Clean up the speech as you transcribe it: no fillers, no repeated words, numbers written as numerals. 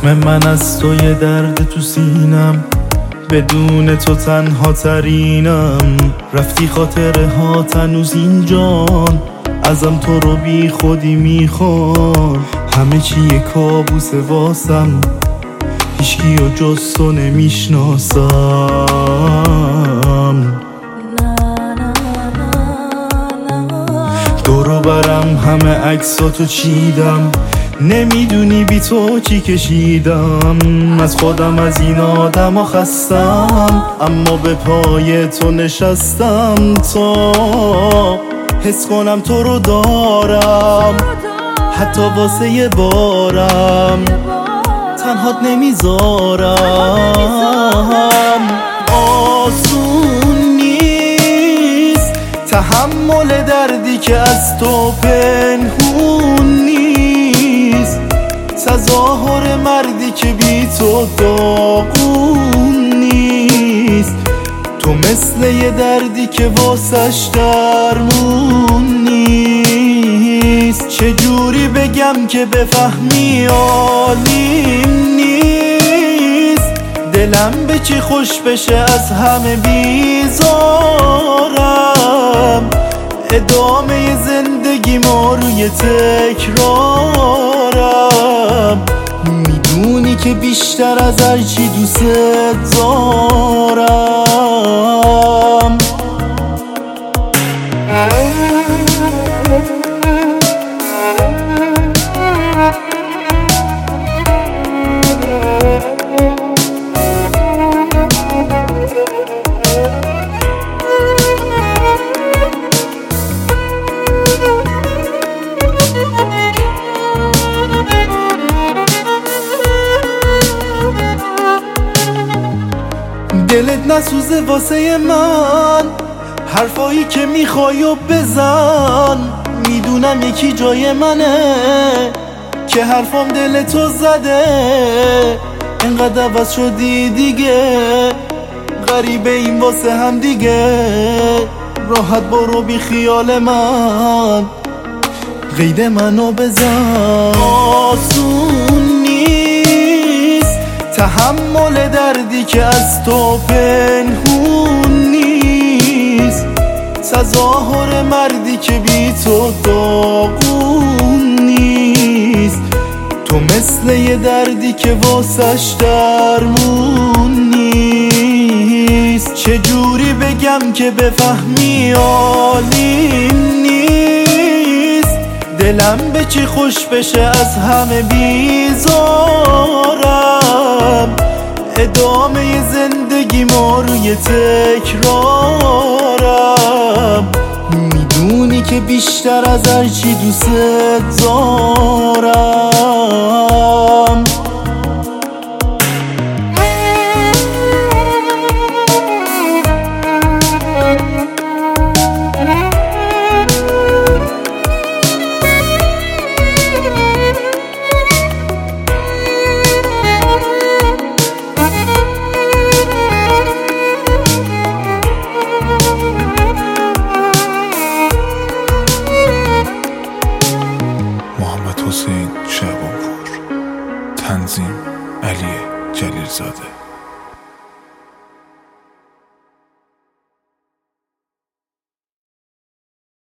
زخم من از تو یه درد تو سینم، بدون تو تنها ترینم. رفتی خاطره ها تنوز اینجان، ازم تو رو بی خودی میخوان. همه چی یه کابوس واسم، هیچکی و جز تو نمیشناسم. دورو برم همه عکساتو چیدم، نمیدونی بی تو چی کشیدم. از خودم از این آدم خستم، اما به پای تو نشستم تا حس کنم تو رو دارم. حتی واسه یه بارم تنهات نمیذارم. آسون نیست تحمل دردی که از تو پنهون نیست، تظاهر مردی که بی تو داغون نیست. تو مثل یه دردی که واسش درمون نیست. چجوری بگم که بفهمی عالیم نیست، دلم به چی خوش بشه از همه بیزارم. ادامه زندگی ما روی تکرارم، میدونی که بیشتر از هر چی دوست دارم. دلت نسوزه واسه من، حرفایی که میخوای و بزن. میدونم یکی جای منه که حرفام دل تو زده. انقدر عوض شدی دیگه، غریبه این واسه هم دیگه. راحت برو بی خیال من، قید منو بزن. آسون نیست تحمل دردی که از تو پنهون نیست، تظاهر مردی که بی تو داغون نیست. تو مثل یه دردی که واسش درمون نیست. چجوری بگم که بفهمی عالیم نیست، دلم به چی خوش بشه از همه بیزارم. ادامه زندگی ما روی تکرارم، میدونی که بیشتر از هر چی دوست دارم. حسین شعبانپور، تنظیم علی جلیلزاده.